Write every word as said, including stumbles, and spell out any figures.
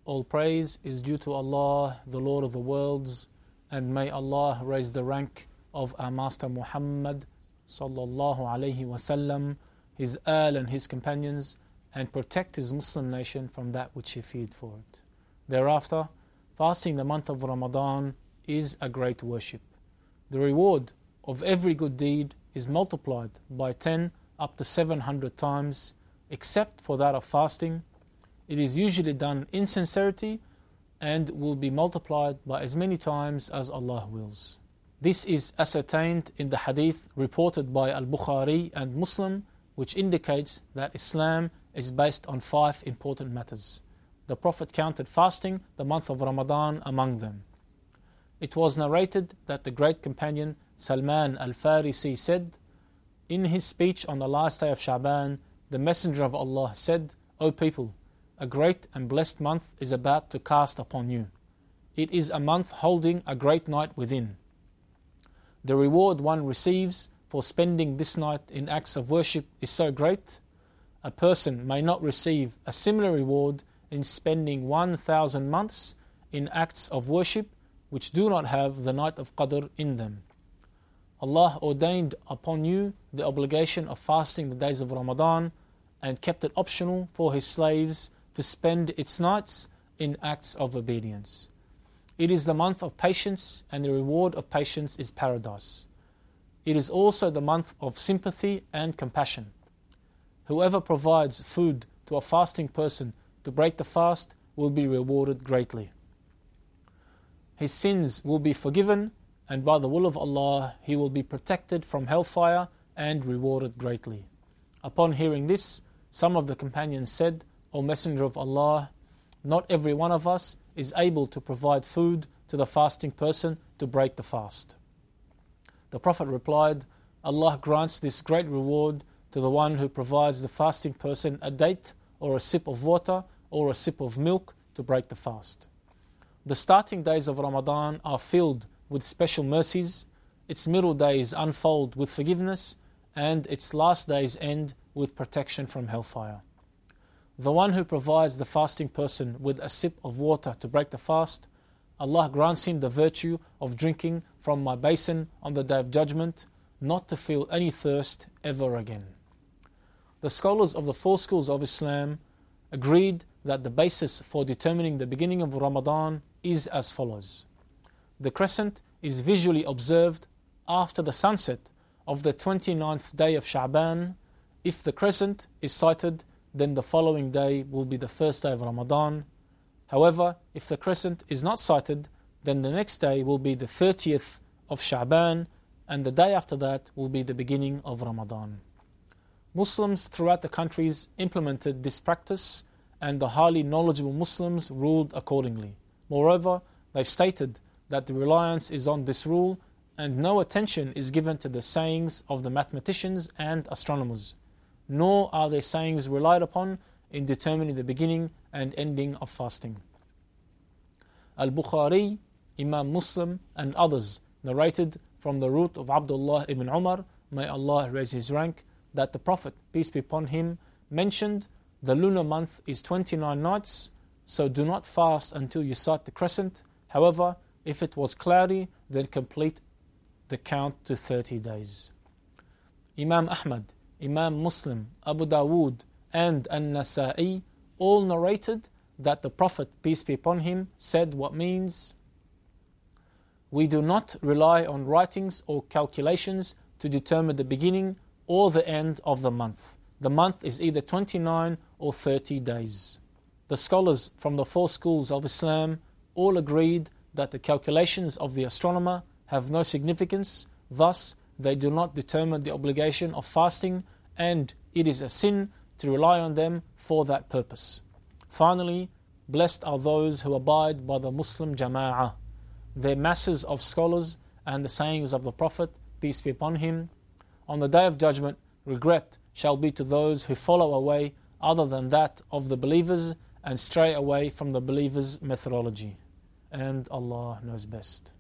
All praise is due to Allah, the Lord of the worlds, and may Allah raise the rank of our Master Muhammad sallallahu alayhi wasallam, his al and his companions, and protect his Muslim nation from that which he feared for it. Thereafter, fasting the month of Ramadan is a great worship. The reward of every good deed is multiplied by ten up to seven hundred times, except for that of fasting. It is usually done in sincerity and will be multiplied by as many times as Allah wills. This is ascertained in the hadith reported by Al-Bukhari and Muslim, which indicates that Islam is based on five important matters. The Prophet counted fasting the month of Ramadan among them. It was narrated that the great companion Salman al-Farisi said, in his speech on the last day of Sha'ban, the Messenger of Allah said, O people, a great and blessed month is about to cast upon you. It is a month holding a great night within. The reward one receives for spending this night in acts of worship is so great, a person may not receive a similar reward in spending one thousand months in acts of worship which do not have the night of Qadr in them. Allah ordained upon you the obligation of fasting the days of Ramadan and kept it optional for His slaves to spend its nights in acts of obedience. It is the month of patience, and the reward of patience is paradise. It is also the month of sympathy and compassion. Whoever provides food to a fasting person to break the fast will be rewarded greatly. His sins will be forgiven, and by the will of Allah, he will be protected from hellfire and rewarded greatly. Upon hearing this, some of the companions said, O Messenger of Allah, not every one of us is able to provide food to the fasting person to break the fast. The Prophet replied, Allah grants this great reward to the one who provides the fasting person a date or a sip of water or a sip of milk to break the fast. The starting days of Ramadan are filled with special mercies, its middle days unfold with forgiveness, and its last days end with protection from hellfire. The one who provides the fasting person with a sip of water to break the fast, Allah grants him the virtue of drinking from my basin on the Day of Judgment, not to feel any thirst ever again. The scholars of the four schools of Islam agreed that the basis for determining the beginning of Ramadan is as follows. The crescent is visually observed after the sunset of the twenty-ninth day of Sha'ban. If the crescent is sighted, then the following day will be the first day of Ramadan. However, if the crescent is not sighted, then the next day will be the thirtieth of Sha'ban, and the day after that will be the beginning of Ramadan. Muslims throughout the countries implemented this practice, and the highly knowledgeable Muslims ruled accordingly. Moreover, they stated that the reliance is on this rule, and no attention is given to the sayings of the mathematicians and astronomers, nor are their sayings relied upon in determining the beginning and ending of fasting. Al-Bukhari, Imam Muslim and others narrated from the root of Abdullah ibn Umar, may Allah raise his rank, that the Prophet, peace be upon him, mentioned the lunar month is twenty-nine nights, so do not fast until you sight the crescent. However, if it was cloudy, then complete the count to thirty days. Imam Ahmad, Imam Muslim, Abu Dawood and An-Nasa'i all narrated that the Prophet, peace be upon him, said what means, we do not rely on writings or calculations to determine the beginning or the end of the month. The month is either twenty-nine or thirty days. The scholars from the four schools of Islam all agreed that the calculations of the astronomer have no significance, thus they do not determine the obligation of fasting, and it is a sin to rely on them for that purpose. Finally, blessed are those who abide by the Muslim Jama'ah, their masses of scholars and the sayings of the Prophet, peace be upon him. On the Day of Judgment, regret shall be to those who follow a way other than that of the believers and stray away from the believers' methodology. And Allah knows best.